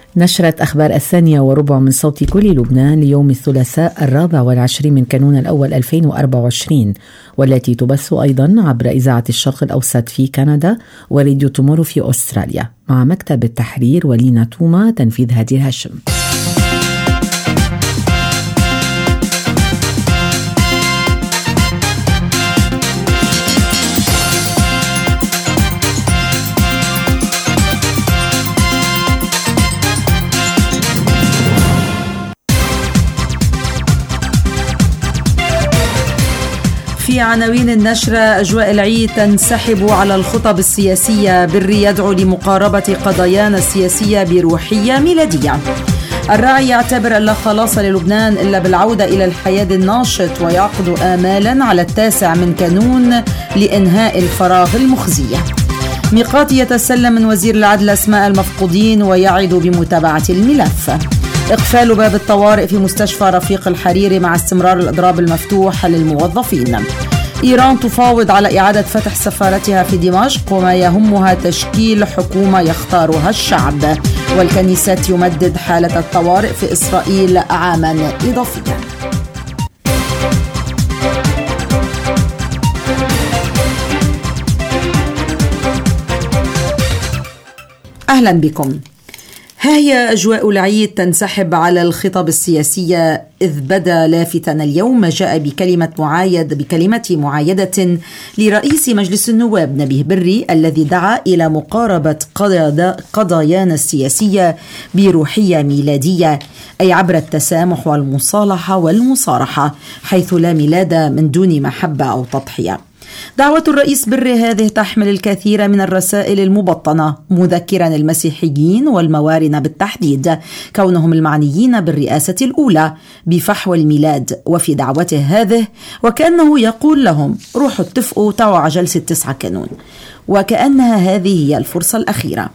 نشرة أخبار 2:15 من صوت كل لبنان ليوم الثلاثاء 24 من كانون الأول 2024، والتي تبث أيضا عبر إذاعة الشرق الأوسط في كندا وراديو تومورو في أستراليا، مع مكتب التحرير ولينا توما، تنفيذ هادي الهاشم. في عناوين النشرة: أجواء العيد تنسحب على الخطب السياسية، بري يدعو لمقاربة قضايانا السياسية بروحية ميلادية. الراعي يعتبر أن لا خلاص للبنان إلا بالعودة إلى الحياة الناشط، ويعقد آمالا على 9 من كانون لإنهاء الفراغ المخزي. ميقاتي يتسلم من وزير العدل أسماء المفقودين ويعد بمتابعة الملف. إقفال باب الطوارئ في مستشفى رفيق الحريري مع استمرار الإضراب المفتوح للموظفين. إيران تفاوض على إعادة فتح سفارتها في دمشق، وما يهمها تشكيل حكومة يختارها الشعب. والكنيسة يمدد حالة الطوارئ في إسرائيل عاما إضافيا. أهلا بكم. ها هي أجواء العيد تنسحب على الخطب السياسية، إذ بدا لافتاً اليوم ما جاء بكلمة معايدة لرئيس مجلس النواب نبيه بري، الذي دعا إلى مقاربة قضايانا السياسية بروحية ميلادية، أي عبر التسامح والمصالحة والمصارحة، حيث لا ميلاد من دون محبة أو تضحية. دعوة الرئيس بري هذه تحمل الكثير من الرسائل المبطنة، مذكرا المسيحيين والموارنة بالتحديد كونهم المعنيين بالرئاسة الأولى بفحوى الميلاد. وفي دعوته هذه وكأنه يقول لهم: روحوا اتفقوا توع جلسة 9 كانون، وكأنها هذه هي الفرصة الأخيرة.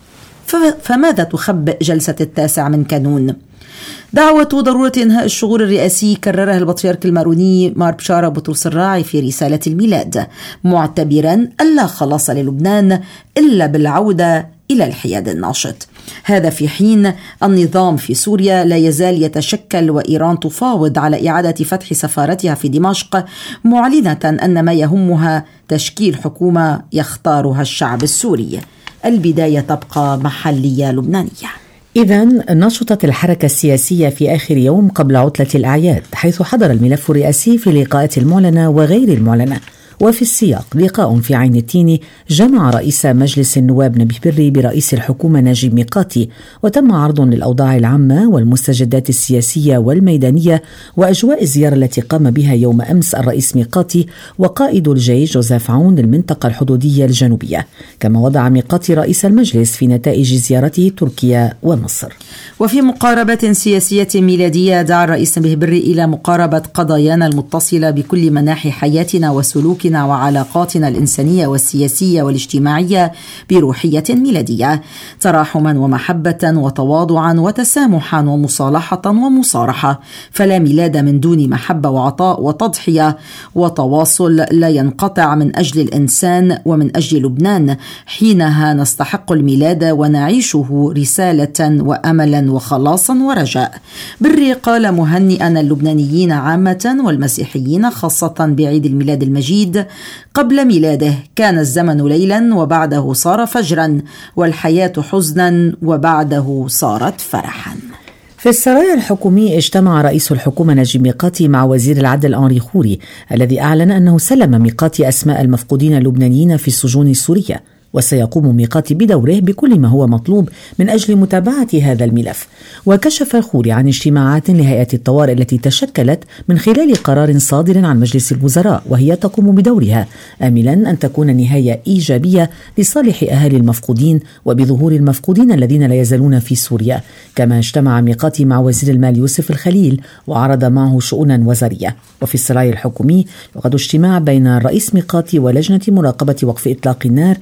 فماذا تخبئ جلسة 9 من كانون؟ دعوة ضرورة إنهاء الشغور الرئاسي كررها البطريرك الماروني مار بشارة بطرس الراعي في رسالة الميلاد، معتبرا ألا خلاص للبنان إلا بالعودة إلى الحياد الناشط. هذا في حين النظام في سوريا لا يزال يتشكل، وإيران تفاوض على إعادة فتح سفارتها في دمشق، معلنة أن ما يهمها تشكيل حكومة يختارها الشعب السوري. البداية تبقى محلية لبنانية. إذن نشطت الحركة السياسية في آخر يوم قبل عطلة الأعياد، حيث حضر الملف الرئاسي في اللقاءات المعلنة وغير المعلنة. وفي السياق لقاء في عين التين جمع رئيس مجلس النواب نبيه بري برئيس الحكومة نجيب ميقاتي، وتم عرض للأوضاع العامة والمستجدات السياسية والميدانية وأجواء الزيارة التي قام بها يوم أمس الرئيس ميقاتي وقائد الجيش جوزيف عون للمنطقة الحدودية الجنوبية، كما وضع ميقاتي رئيس المجلس في نتائج زيارته تركيا ومصر. وفي مقاربة سياسية ميلادية دعا الرئيس نبيه بري إلى مقاربة قضايانا المتصلة بكل مناحي حياتنا وسلوكنا وعلاقاتنا الإنسانية والسياسية والاجتماعية بروحية ميلادية، تراحما ومحبة وتواضعا وتسامحا ومصالحة ومصارحة، فلا ميلاد من دون محبة وعطاء وتضحية وتواصل لا ينقطع من أجل الإنسان ومن أجل لبنان، حينها نستحق الميلاد ونعيشه رسالة وأملا وخلاصا ورجاء. بري قال مهنئا اللبنانيين عامة والمسيحيين خاصة بعيد الميلاد المجيد: قبل ميلاده كان الزمن ليلا وبعده صار فجرا، والحياة حزنا وبعده صارت فرحا. في السرايا الحكومي اجتمع رئيس الحكومة نجيب ميقاتي مع وزير العدل أنري خوري، الذي أعلن أنه سلم ميقاتي أسماء المفقودين اللبنانيين في السجون السورية، وسيقوم ميقاتي بدوره بكل ما هو مطلوب من أجل متابعة هذا الملف. وكشف خوري عن اجتماعات لهيئة الطوارئ التي تشكلت من خلال قرار صادر عن مجلس الوزراء، وهي تقوم بدورها آملا أن تكون نهاية إيجابية لصالح أهالي المفقودين وبظهور المفقودين الذين لا يزالون في سوريا. كما اجتمع ميقاتي مع وزير المال يوسف الخليل وعرض معه شؤونا وزارية. وفي السراي الحكومي يعقد اجتماع بين الرئيس ميقاتي ولجنة مراقبة وقف إطلاق النار عند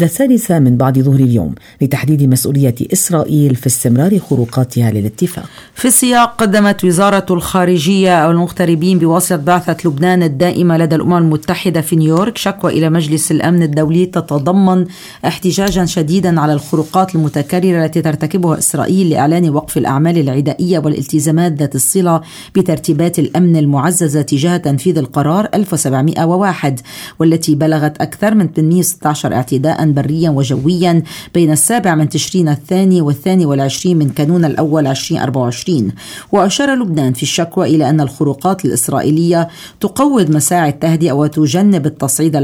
منذ 3 من بعد ظهر اليوم لتحديد مسؤولية إسرائيل في استمرار خروقاتها للاتفاق. في السياق قدمت وزارة الخارجية أو المغتربين بواسطة بعثة لبنان الدائمة لدى الأمم المتحدة في نيويورك شكوى إلى مجلس الأمن الدولي تتضمن احتجاجا شديدا على الخروقات المتكررة التي ترتكبها إسرائيل لإعلان وقف الأعمال العدائية والالتزامات ذات الصلة بترتيبات الأمن المعززة تجاه تنفيذ القرار 1701 والتي بلغت أكثر من 816 اعتداء بريا وجويا بين 7 تشرين الثاني وال22 من كانون الأول 2024. وأشار لبنان في الشكوى إلى أن الخروقات الإسرائيلية تقوض مساعي التهدئة وتجنب التصعيد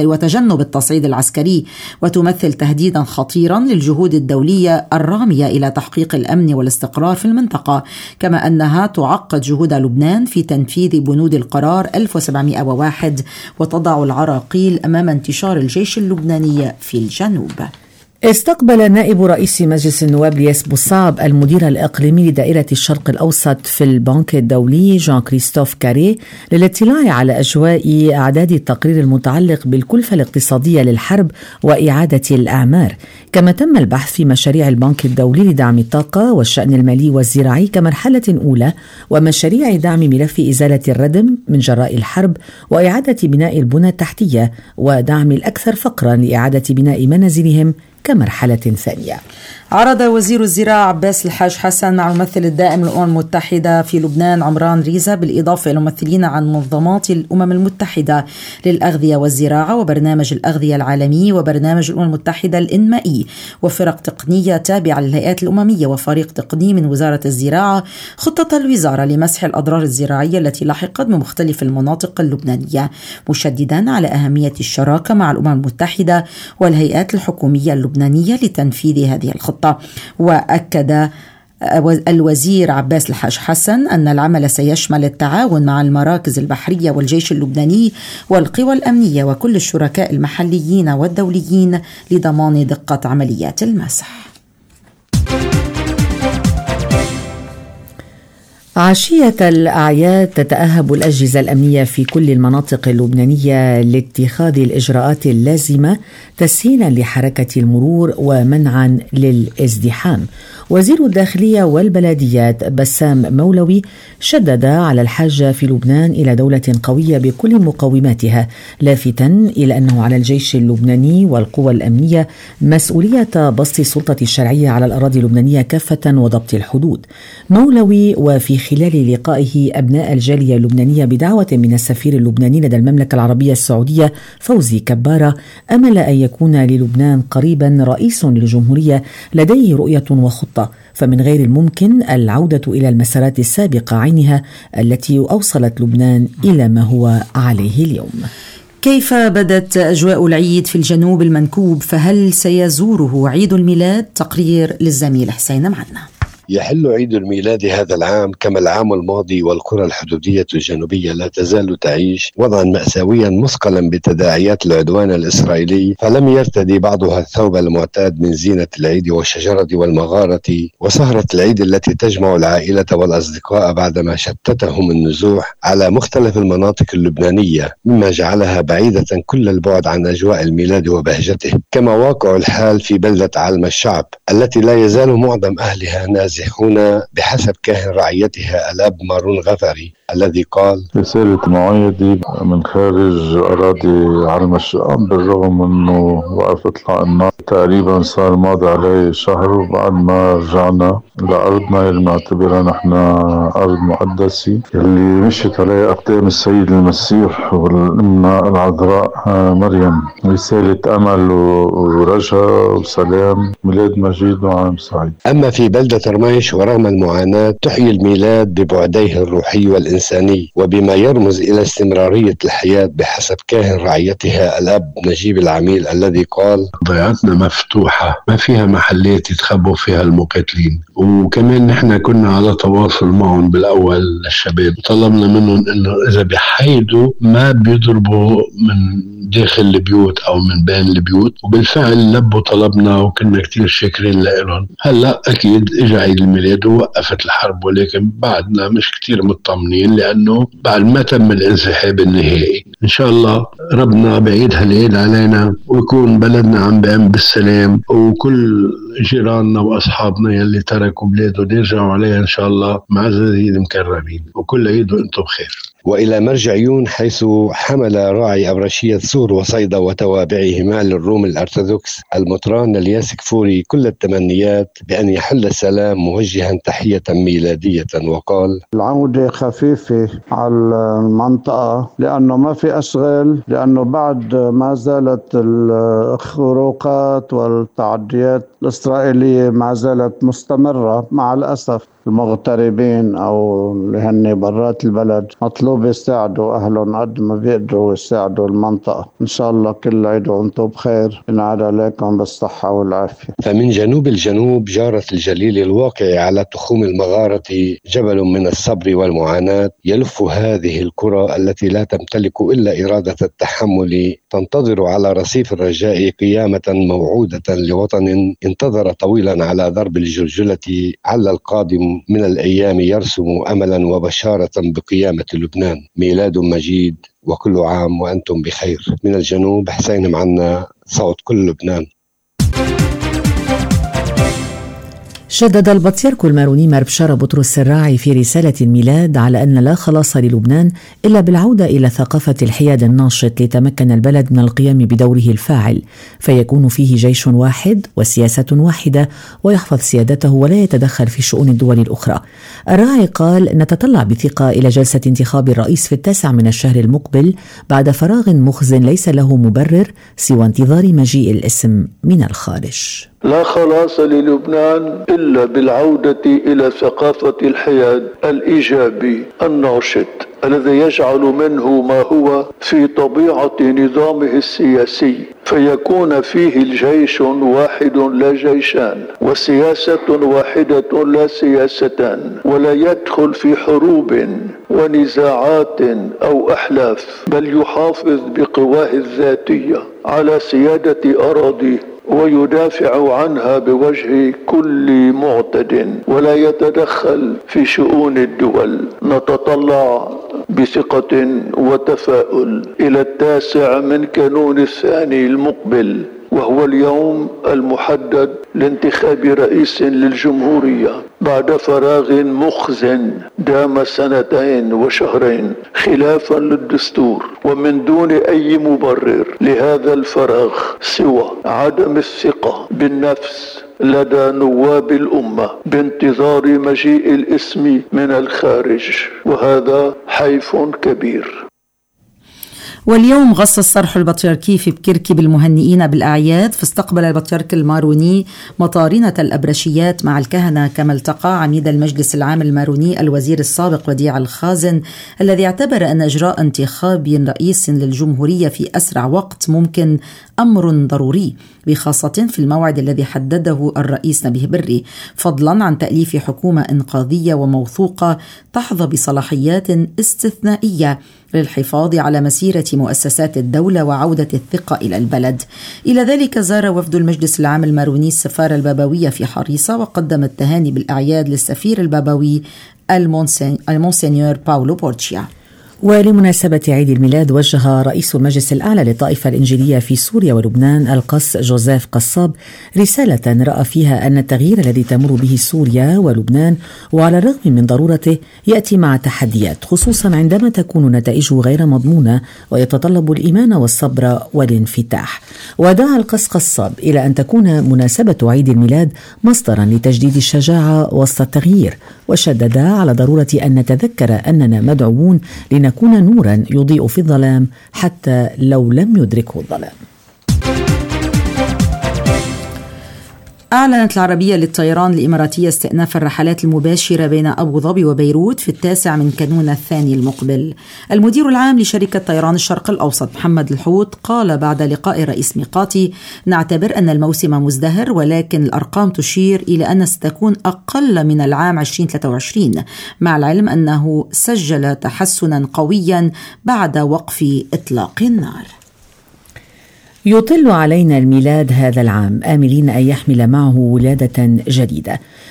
العسكري وتمثل تهديدا خطيرا للجهود الدولية الرامية إلى تحقيق الأمن والاستقرار في المنطقة، كما أنها تعقد جهود لبنان في تنفيذ بنود القرار 1701 وتضع العراقيل أمام انتشار الجيش اللبناني في الجنوب. استقبل نائب رئيس مجلس النواب لياس بوصعب المدير الإقليمي لدائرة الشرق الأوسط في البنك الدولي جان كريستوف كاري للاطلاع على أجواء أعداد التقرير المتعلق بالكلفة الاقتصادية للحرب وإعادة الأعمار، كما تم البحث في مشاريع البنك الدولي لدعم الطاقة والشأن المالي والزراعي كمرحلة أولى ومشاريع دعم ملف إزالة الردم من جراء الحرب وإعادة بناء البنى التحتية ودعم الأكثر فقرا لإعادة بناء منازلهم كمرحلة ثانية. عرض وزير الزراعة عباس الحاج حسن مع الممثل الدائم للأمم المتحدة في لبنان عمران ريزا بالإضافة إلى ممثلين عن منظمات الأمم المتحدة للأغذية والزراعة وبرنامج الأغذية العالمي وبرنامج الأمم المتحدة الإنمائي وفرق تقنية تابعة للهيئات الأممية وفريق تقني من وزارة الزراعة خطة الوزارة لمسح الأضرار الزراعية التي لحقت بمختلف المناطق اللبنانية، مشددا على أهمية الشراكة مع الأمم المتحدة والهيئات الحكومية اللبنانية لتنفيذ هذه الخطة. وأكد الوزير عباس الحاج حسن أن العمل سيشمل التعاون مع المراكز البحرية والجيش اللبناني والقوى الأمنية وكل الشركاء المحليين والدوليين لضمان دقة عمليات المسح. عشية الأعياد تتأهب الأجهزة الأمنية في كل المناطق اللبنانية لاتخاذ الإجراءات اللازمة تسهيلا لحركة المرور ومنعا للازدحام. وزير الداخلية والبلديات بسام مولوي شدد على الحاجة في لبنان إلى دولة قوية بكل مقوماتها، لافتا إلى أنه على الجيش اللبناني والقوى الأمنية مسؤولية بسط السلطة الشرعية على الأراضي اللبنانية كافة وضبط الحدود. مولوي وفي خلال لقائه أبناء الجالية اللبنانية بدعوة من السفير اللبناني لدى المملكة العربية السعودية فوزي كبارة أمل أن يكون للبنان قريبا رئيس للجمهورية لديه رؤية وخطة، فمن غير الممكن العودة إلى المسارات السابقة عينها التي أوصلت لبنان إلى ما هو عليه اليوم. كيف بدت أجواء العيد في الجنوب المنكوب؟ فهل سيزوره عيد الميلاد؟ تقرير للزميل حسين معنا. يحل عيد الميلاد هذا العام كما العام الماضي، والقرى الحدودية الجنوبية لا تزال تعيش وضعا مأساويا مثقلا بتداعيات العدوان الإسرائيلي، فلم يرتدي بعضها الثوب المعتاد من زينة العيد والشجرة والمغارة وسهرة العيد التي تجمع العائلة والأصدقاء بعدما شتتهم النزوح على مختلف المناطق اللبنانية، مما جعلها بعيدة كل البعد عن أجواء الميلاد وبهجته. كما واقع الحال في بلدة علم الشعب التي لا يزال معظم أهلها نازحون بحسب كاهن رعيتها الأب مارون غفري الذي قال: رسالة معايدة من خارج أراضي علم الشعب، بالرغم أنه وقف إطلاق النار تقريبا صار ماضي عليه شهر، وبعد ما رجعنا لأرضنا اللي نعتبرها نحن أرض مقدسة اللي مشيت عليها أقدام السيد المسيح والأمنا العذراء مريم. رسالة أمل ورجاء وسلام، ميلاد مجيد وعام سعيد. أما في بلدة رميش ورغم المعاناة تحيي الميلاد ببعديه الروحي والإنساني وبما يرمز إلى استمرارية الحياة بحسب كاهن رعيتها الأب نجيب العميل الذي قال: ضيعتنا مفتوحة ما فيها محلات يتخبوا فيها المقاتلين، وكمان نحن كنا على تواصل معهم بالأول الشباب، طلبنا منهم إنه إذا بيحيدوا ما بيضربوا من داخل البيوت أو من بين البيوت، وبالفعل لبوا طلبنا وكنا كتير شاكرين لهم. هلأ أكيد إجا عيد عيد الميلاد ووقفت الحرب، ولكن بعدنا مش كتير مطمنين لأنه بعد ما تم الانسحاب النهائي. إن شاء الله ربنا بعيد هالعيد علينا ويكون بلدنا عم بأمن بالسلام، وكل جيراننا وأصحابنا يلي تركوا بلادهم يرجعوا عليها إن شاء الله معززين مكرمين، وكل عيد وأنتم بخير. وإلى مرجعيون، حيث حمل راعي أبرشية سور وصيدا وتوابعهما للروم الأرثوذكس المطران الياس كفوري كل التمنيات بأن يحل السلام، موجها تحية ميلادية وقال: العودة خفيفة على المنطقة لأنه ما في أشغال، لأنه بعد ما زالت الخروقات والتعديات الإسرائيلية ما زالت مستمرة. مع الأسف المغتربين أو اللي هن برات البلد مطلوب يساعدوا أهلهم قد ما بيقدروا يساعدوا المنطقة. إن شاء الله كل عيد وأنتم بخير، ينعاد عليكم بالصحة والعافية. فمن جنوب الجنوب جارة الجليل الواقع على تخوم المغارة جبل من الصبر والمعاناة يلف هذه الكرة التي لا تمتلك إلا إرادة التحمل، تنتظر على رصيف الرجاء قيامة موعودة لوطن انتظر طويلا على ضرب الجلجلة، على القادم من الأيام يرسم أملا وبشارة بقيامة لبنان. ميلاد مجيد وكل عام وأنتم بخير. من الجنوب حسين معنا، صوت كل لبنان. شدد البطريرك الماروني مار بشارة بطرس الراعي في رسالة الميلاد على أن لا خلاص للبنان إلا بالعودة إلى ثقافة الحياد الناشط ليتمكن البلد من القيام بدوره الفاعل، فيكون فيه جيش واحد وسياسة واحدة ويحفظ سيادته ولا يتدخل في شؤون الدول الأخرى. الراعي قال: نتطلع بثقة إلى جلسة انتخاب الرئيس في 9 من الشهر المقبل بعد فراغ مخزن ليس له مبرر سوى انتظار مجيء الاسم من الخارج. لا خلاص للبنان إلا بالعودة إلى ثقافة الحياد الإيجابي الناشط الذي يجعل منه ما هو في طبيعة نظامه السياسي، فيكون فيه الجيش واحد لا جيشان، وسياسة واحدة لا سياستان، ولا يدخل في حروب ونزاعات أو أحلاف، بل يحافظ بقواه الذاتية على سيادة أراضيه ويدافع عنها بوجه كل معتد، ولا يتدخل في شؤون الدول. نتطلع بثقة وتفاؤل إلى 9 من كانون الثاني المقبل، وهو اليوم المحدد لانتخاب رئيس للجمهورية بعد فراغ مخزن دام 2 وشهرين خلافا للدستور، ومن دون أي مبرر لهذا الفراغ سوى عدم الثقة بالنفس لدى نواب الأمة بانتظار مجيء الاسم من الخارج، وهذا حيف كبير. واليوم غص الصرح البطريركي في بكركي بالمهنئين بالأعياد، فاستقبل البطريرك الماروني مطارنة الأبرشيات مع الكهنة، كما التقى عميد المجلس العام الماروني الوزير السابق وديع الخازن، الذي اعتبر أن إجراء انتخاب رئيس للجمهورية في أسرع وقت ممكن أمر ضروري، بخاصة في الموعد الذي حدده الرئيس نبيه بري، فضلا عن تأليف حكومة إنقاذية وموثوقة تحظى بصلاحيات استثنائية للحفاظ على مسيرة مؤسسات الدولة وعودة الثقة إلى البلد. إلى ذلك زار وفد المجلس العام الماروني السفارة البابوية في حريصة، وقدم التهاني بالأعياد للسفير البابوي المونسينيور باولو بورتشيا. ولمناسبة عيد الميلاد وجه رئيس المجلس الأعلى للطائفة الإنجيلية في سوريا ولبنان القس جوزيف قصاب رسالة رأى فيها أن التغيير الذي تمر به سوريا ولبنان وعلى الرغم من ضرورته يأتي مع تحديات، خصوصا عندما تكون نتائجه غير مضمونة ويتطلب الإيمان والصبر والانفتاح. ودعا القس قصاب إلى أن تكون مناسبة عيد الميلاد مصدرا لتجديد الشجاعة وسط التغيير، وشدد على ضرورة أن نتذكر أننا مدعوون لنكون نورا يضيء في الظلام حتى لو لم يدركه الظلام. أعلنت العربية للطيران الإماراتية استئناف الرحلات المباشرة بين أبو ظبي وبيروت في 9 من كانون الثاني المقبل. المدير العام لشركة طيران الشرق الأوسط محمد الحوت قال بعد لقاء رئيس ميقاتي: نعتبر أن الموسم مزدهر، ولكن الأرقام تشير إلى أن ستكون أقل من العام 2023، مع العلم أنه سجل تحسنا قويا بعد وقف إطلاق النار. يطل علينا الميلاد هذا العام آملين أن يحمل معه ولادة جديدة.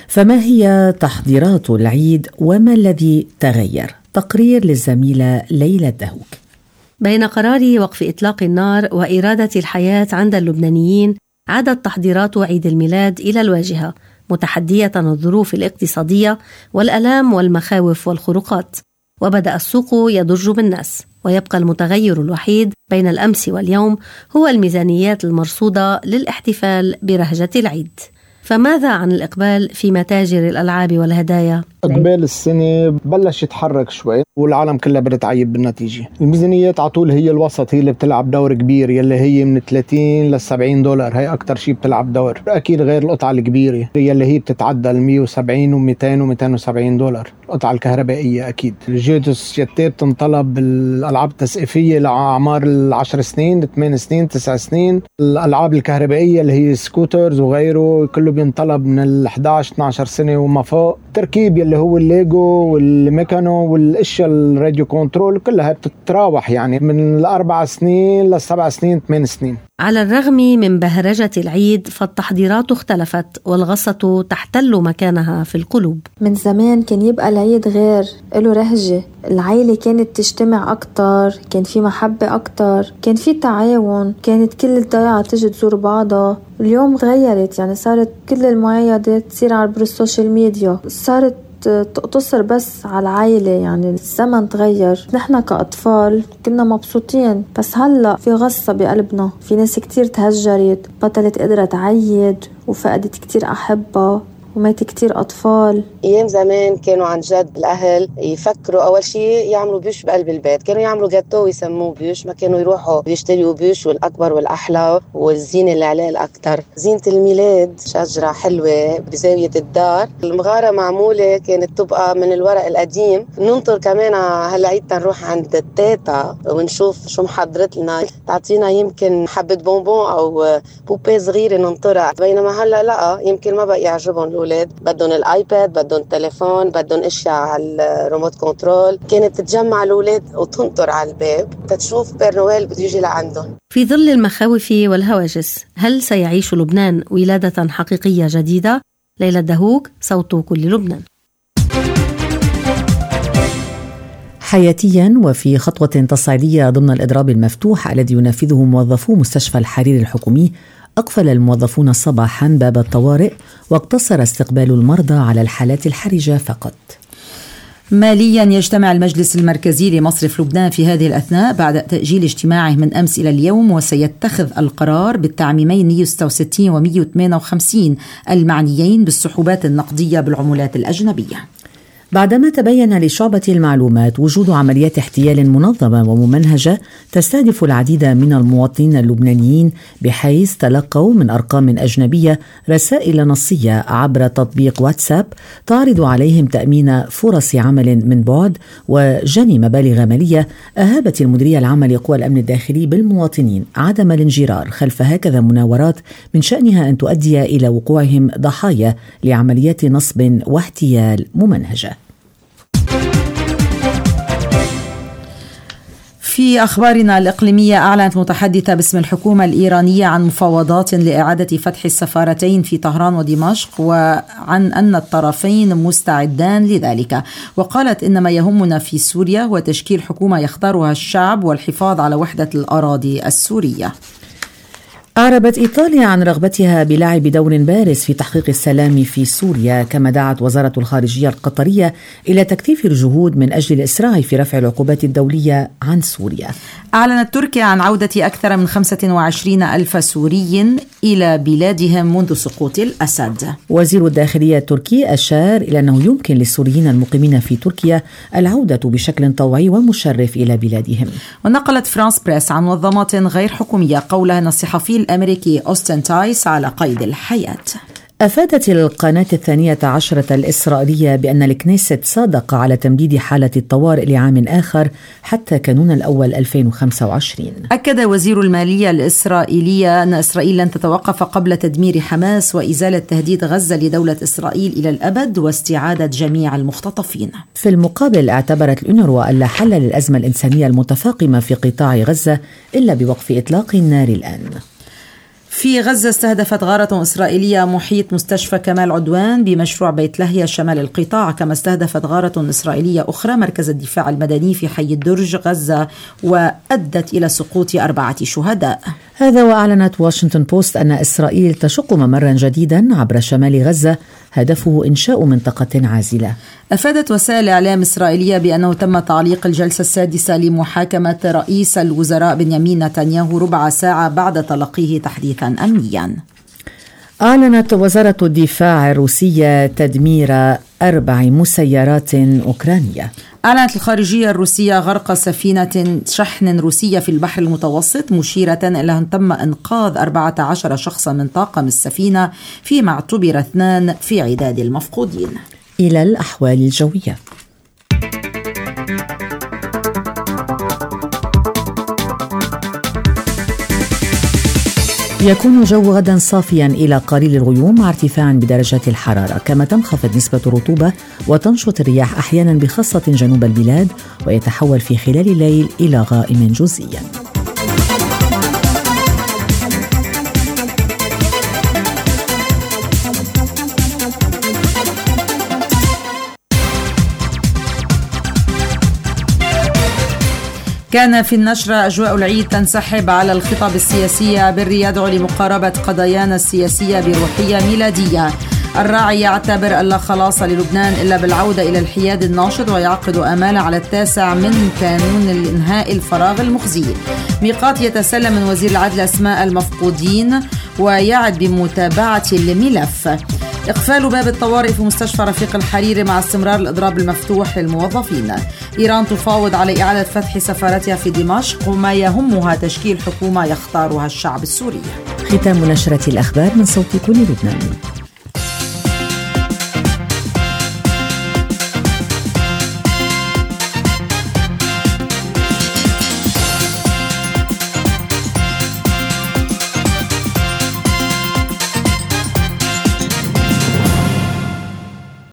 فما هي تحضيرات العيد وما الذي تغير؟ تقرير للزميلة ليلى الدهوك. بين قرار وقف إطلاق النار وإرادة الحياة عند اللبنانيين، عادت تحضيرات عيد الميلاد إلى الواجهة، متحدية الظروف الاقتصادية والآلام والمخاوف والخروقات. وبدأ السوق يضج بالناس، ويبقى المتغير الوحيد بين الأمس واليوم هو الميزانيات المرصودة للاحتفال برهجة العيد. فماذا عن الإقبال في متاجر الألعاب والهدايا؟ إقبال السنة بلش يتحرك شوي والعالم كلها بدأت تعيب بالنتيجة. الميزانيات عطول هي الوسط، هي اللي بتلعب دور كبير، يلي هي من 30 ل 70 دولار، هي أكتر شيء بتلعب دور. أكيد غير القطعة الكبيرة يلي هي بتتعدى 170 و200 و270 دولار. القطعة الكهربائية أكيد. جهة السيادات تنطلب الألعاب التسقيفية لأعمار 10 سنين 8 سنين 9 سنين. الألعاب الكهربائية اللي هي سكوترز وغيره كله بينطلب من 11-12 سنة وما فوق. تركيب يلي هو الليجو والميكانو والاشياء الراديو كنترول كلها بتتراوح يعني من 4 سنين ل7 سنين 8 سنين. على الرغم من بهرجة العيد فالتحضيرات اختلفت، والغصة تحتل مكانها في القلوب. من زمان كان يبقى العيد غير، له رهجة، العيلة كانت تجتمع أكتر، كان في محبة أكتر، كان في تعاون، كانت كل الضيعة تجي تزور بعضها. اليوم غيرت، يعني صارت كل المعايدات تصير عبر السوشيال ميديا، صارت تقتصر بس على العائلة. يعني الزمن تغير. نحن كأطفال كنا مبسوطين، بس هلأ في غصة بقلبنا، في ناس كتير تهجرت، بطلت قدرت تعيد، وفقدت كتير أحبة، ومات كتير أطفال. أيام زمان كانوا عن جد الأهل يفكروا أول شيء يعملوا بيش بقلب البيت، كانوا يعملوا جاتو ويسموه بيش، ما كانوا يروحوا بيشتريوا بيش والأكبر والأحلى والزينة اللي عليه الأكتر. زينة الميلاد شجرة حلوة بزاوية الدار، المغارة معمولة كانت تبقى من الورق القديم. ننطر كمان هالعيد تنروح عند التيتا ونشوف شو محضرت لنا، تعطينا يمكن حبة بونبون أو بوبي صغيرة ننطرها. بينما هلأ لا، يمكن ما بقى يعجبهم الأولاد، بدهم الآيباد، بدهم التليفون، بدهم اشياء على الريموت كنترول. كانت تتجمع الأولاد وتنطر على الباب تتشوف بير نويل بتيجي لعندهم. في ظل المخاوف والهواجس، هل سيعيش لبنان ولادة حقيقية جديدة؟ ليلى الدهوك، صوت كل لبنان. حياتيا وفي خطوة تصعيدية ضمن الإضراب المفتوح الذي ينفذه موظفو مستشفى الحريري الحكومي، أقفل الموظفون صباحا باب الطوارئ واقتصر استقبال المرضى على الحالات الحرجة فقط. ماليا يجتمع المجلس المركزي لمصرف لبنان في هذه الأثناء بعد تأجيل اجتماعه من أمس إلى اليوم، وسيتخذ القرار بالتعميمين 166 و 158 المعنيين بالسحوبات النقدية بالعملات الأجنبية، بعدما تبين لشعبة المعلومات وجود عمليات احتيال منظمة وممنهجة تستهدف العديد من المواطنين اللبنانيين، بحيث تلقوا من أرقام أجنبية رسائل نصية عبر تطبيق واتساب تعرض عليهم تأمين فرص عمل من بعد وجني مبالغ مالية. أهابت المديرية العامة لقوى الأمن الداخلي بالمواطنين عدم الانجرار خلف هكذا مناورات من شأنها أن تؤدي إلى وقوعهم ضحايا لعمليات نصب واحتيال ممنهجة. في أخبارنا الإقليمية، أعلنت متحدثة باسم الحكومة الإيرانية عن مفاوضات لإعادة فتح السفارتين في طهران ودمشق، وعن أن الطرفين مستعدان لذلك. وقالت إن ما يهمنا في سوريا هو تشكيل حكومة يختارها الشعب والحفاظ على وحدة الأراضي السورية. أعربت إيطاليا عن رغبتها بلعب دور بارز في تحقيق السلام في سوريا، كما دعت وزارة الخارجية القطرية إلى تكثيف الجهود من أجل الإسراع في رفع العقوبات الدولية عن سوريا. أعلنت تركيا عن عودة أكثر من 25,000 سوري إلى بلادهم منذ سقوط الأسد. وزير الداخلية التركي أشار إلى أنه يمكن للسوريين المقيمين في تركيا العودة بشكل طوعي ومشرف إلى بلادهم. ونقلت فرانس بريس عن منظمات غير حكومية قولها أن الصحفي الأمريكي أوستن تايس على قيد الحياة. أفادت القناة 12 الإسرائيلية بأن الكنيست صادق على تمديد حالة الطوارئ لعام آخر حتى كانون الأول 2025. أكد وزير المالية الإسرائيلية أن إسرائيل لن تتوقف قبل تدمير حماس وإزالة تهديد غزة لدولة إسرائيل إلى الأبد واستعادة جميع المختطفين. في المقابل، اعتبرت الأونروا أن لا حل للأزمة الإنسانية المتفاقمة في قطاع غزة إلا بوقف إطلاق النار الآن. في غزة استهدفت غارة إسرائيلية محيط مستشفى كمال عدوان بمشروع بيت لاهيا شمال القطاع، كما استهدفت غارة إسرائيلية أخرى مركز الدفاع المدني في حي الدرج غزة وأدت إلى سقوط 4 شهداء. هذا وأعلنت واشنطن بوست أن إسرائيل تشق ممرا جديدا عبر شمال غزة هدفه إنشاء منطقة عازلة. أفادت وسائل إعلام إسرائيلية بأنه تم تعليق الجلسة السادسة لمحاكمة رئيس الوزراء بنيامين نتنياهو ربع ساعة بعد تلقيه تحديثا أمنيا. أعلنت وزارة الدفاع الروسية تدمير 4 مسيرات أوكرانية. أعلنت الخارجية الروسية غرق سفينة شحن روسية في البحر المتوسط، مشيرة إلى أن تم إنقاذ 14 شخصا من طاقم السفينة، فيما اعتبر 2 في عداد المفقودين. إلى الأحوال الجوية. يكون الجو غدا صافيا إلى قليل الغيوم مع ارتفاع بدرجات الحرارة، كما تنخفض نسبة الرطوبة وتنشط الرياح أحيانا بخاصة جنوب البلاد، ويتحول في خلال الليل إلى غائم جزئيا. كان في النشرة أجواء العيد تنسحب على الخطب السياسية. بري يدعو لمقاربة قضايانا السياسية بروحية ميلادية. الراعي يعتبر أن لا خلاص للبنان إلا بالعودة إلى الحياد الناشط، ويعقد آمال على 9 من كانون الإنهاء الفراغ المخزي. ميقات يتسلم من وزير العدل أسماء المفقودين ويعد بمتابعة الملف. إقفال باب الطوارئ في مستشفى رفيق الحريري مع استمرار الإضراب المفتوح للموظفين. إيران تفاوض على إعادة فتح سفارتها في دمشق، وما يهمها تشكيل حكومة يختارها الشعب السوري. ختام نشرة الأخبار من صوت كل لبنان.